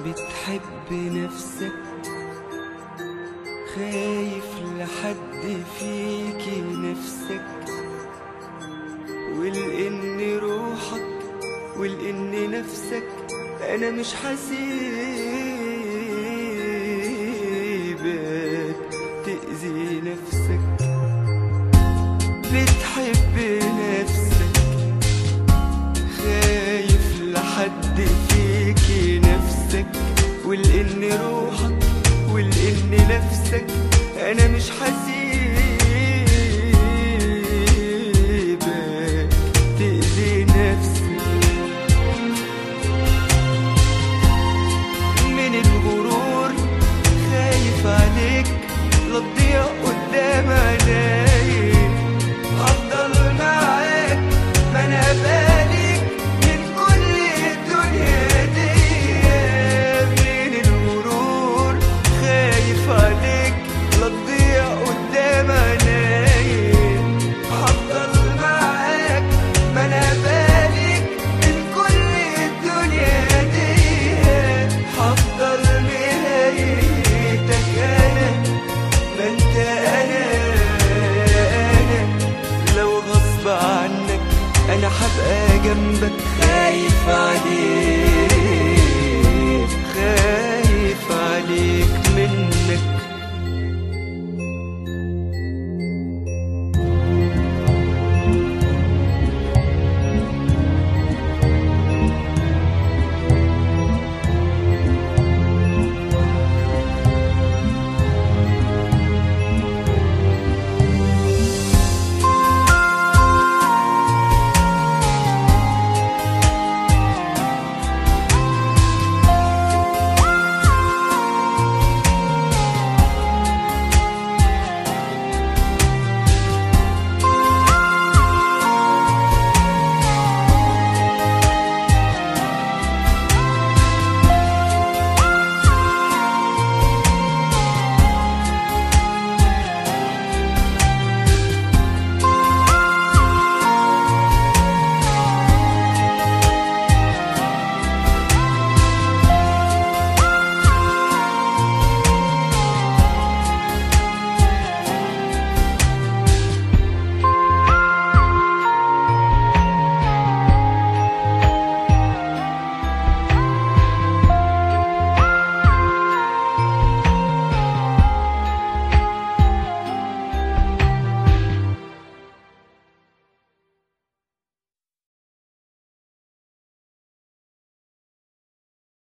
بتحب نفسك، خايف لحد فيكي نفسك، ولأن روحك ولأن نفسك أنا مش حسيبك تأذي نفسك. بتحب نفسك، خايف لحد فيكي نفسك، ولأن روحك ولأن نفسك أنا مش حسيبك تأذي نفسك. من الغرور خايف عليك لا تضيع قدام عينيك، هفضل معاك ما انا بالك من كل الدنيا دي. من الغرور خايف عليك لا تضيع قدام عينيك، هفضل معاك ما انا بالك من كل الدنيا دي. هفضل مرايتك انا، ما انت انا لو غصب عنك انا هبقى جنبك، خايف عليك